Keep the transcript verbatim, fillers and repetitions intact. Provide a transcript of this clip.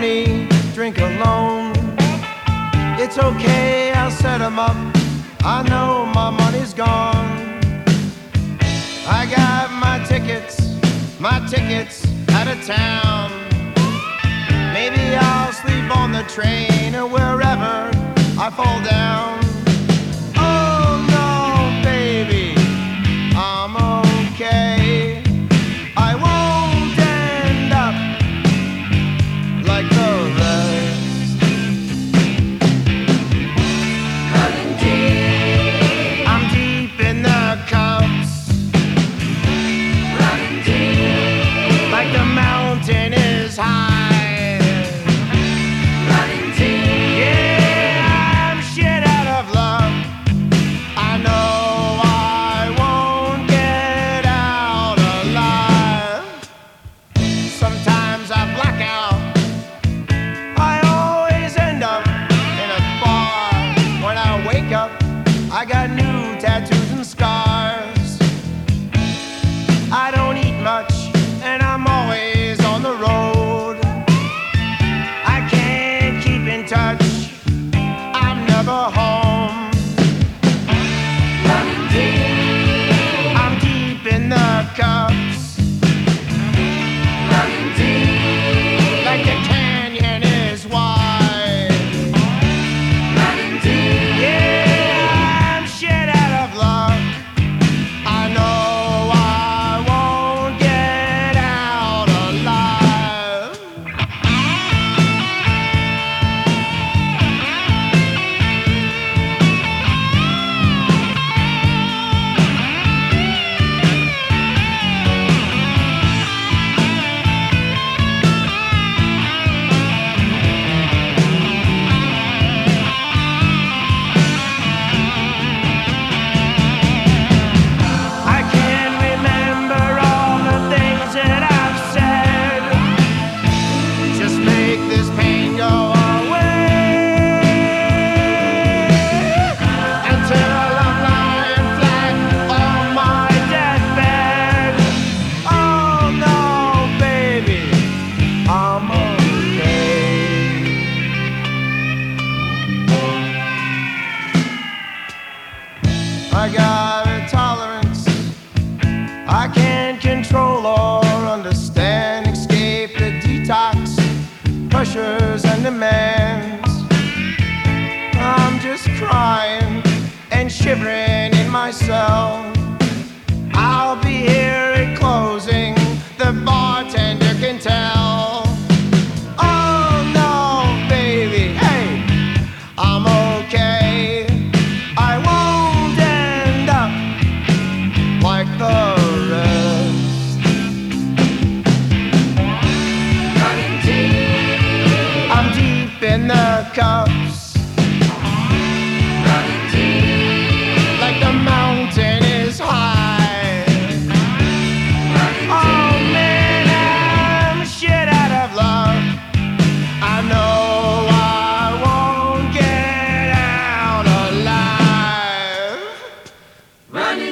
me drink alone. It's okay, I'll set 'em up. I know my money's gone. I got my tickets, my tickets out of town. Maybe I'll sleep on the train or wherever I fall down. Oh no, baby, I'm okay. I won't end up like the rest. Running deep, I'm deep in the cups, running deep, like the mountain is high. running deep, Yeah, I'm shit out of luck. I know I won't get out alive. Sometimes I black out. I always end up in a bar. When I wake up, I got new tattoos and scars. I don't eat much, and I'm always on the road. I can't keep in touch. I'm never home. running deep, I'm deep in the cups, running deep, like the canyon is wide. running deep, Yeah, I'm shit out of luck. I know I won't get out alive. I can't remember all the things that I've said. Just make this pain go away until I'm lying flat on my deathbed. Oh no, baby, I'm okay. I got a tolerance I can't control or understand. Escape the detox, pressures and demands. I'm just crying and shivering in my cell. I'll be here at closing, the bartender can tell. Oh no, baby, hey, I'm okay. I won't end up like the rest. running deep, I'm deep in the cups, running deep, like the mountain is high. running Oh deep, man, I'm shit out of luck. I know I won't get out alive. running